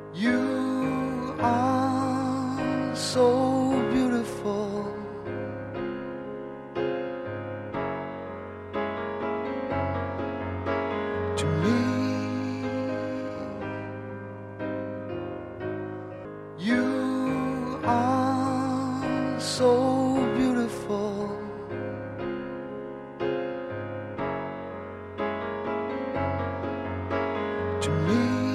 You are so beautiful. To me, you are so beautiful. To me.